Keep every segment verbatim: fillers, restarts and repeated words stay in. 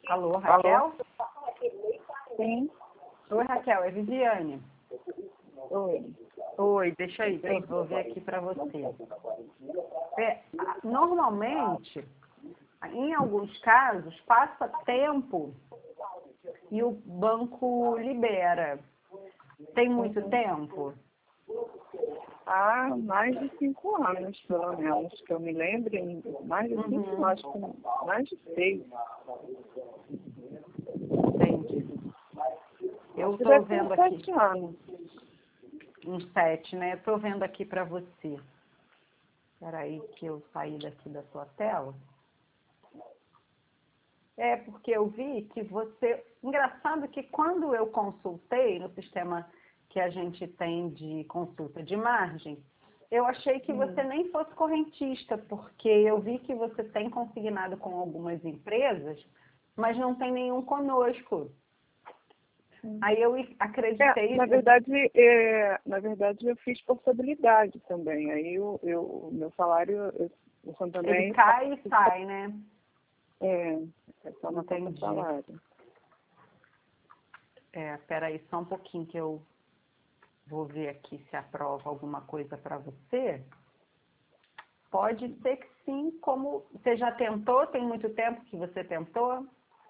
Alô, Raquel? Sim. Oi, Raquel, é Viviane. Oi. Oi, deixa aí, eu vou ver aqui para você. É, normalmente, em alguns casos, passa tempo e o banco libera. Tem muito Uhum. tempo? Há mais de cinco anos, pelo menos, que eu me lembre, mais de cinco Uhum. anos, com mais de seis. Entendi. Eu Deve estou ter vendo uns aqui, sete anos. uns sete, né? Eu estou vendo aqui para você. Espera aí que eu saí daqui da sua tela. É porque eu vi que você... Engraçado que quando eu consultei no sistema que a gente tem de consulta de margem, eu achei que você Hum. nem fosse correntista, porque eu vi que você tem consignado com algumas empresas, mas não tem nenhum conosco. Sim. Aí eu É, acreditei... na verdade, é, na verdade, eu fiz portabilidade também. Aí eu, eu, o meu salário, eu, o Ele Santander, cai e sai, né? é, é só na conta Entendi. salário. É, peraí só um pouquinho que eu vou ver aqui se aprova alguma coisa para você. Pode ser que sim, como você já tentou, tem muito tempo que você tentou?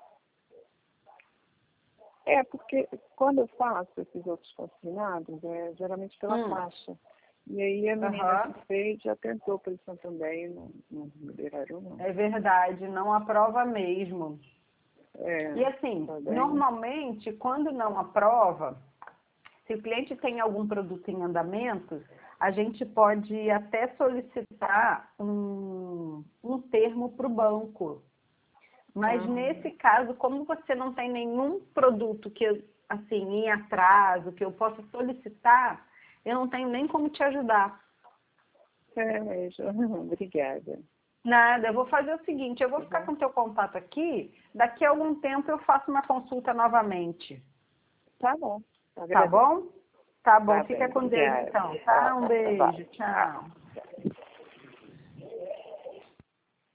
É, porque quando eu faço esses outros consignados, é geralmente pela Hum. Caixa. E aí a menina Aham. que fez já tentou pelo Santander e não, não liberaram, não. É verdade, não aprova mesmo. É, E assim, tá bem. normalmente, quando não aprova, se o cliente tem algum produto em andamento, a gente pode até solicitar um, um termo para o banco. Mas Ah, nesse caso, como você não tem nenhum produto que, assim, em atraso, que eu possa solicitar, eu não tenho nem como te ajudar. é, já- obrigada. Nada, eu vou fazer o seguinte, eu vou Tá ficar bom? com teu contato aqui, daqui a algum tempo eu faço uma consulta novamente. Tá bom. Tá Agradeço. bom? Tá bom, Tá fica bem, com Deus obrigada. então, tá? Um Tá bom. beijo, tchau.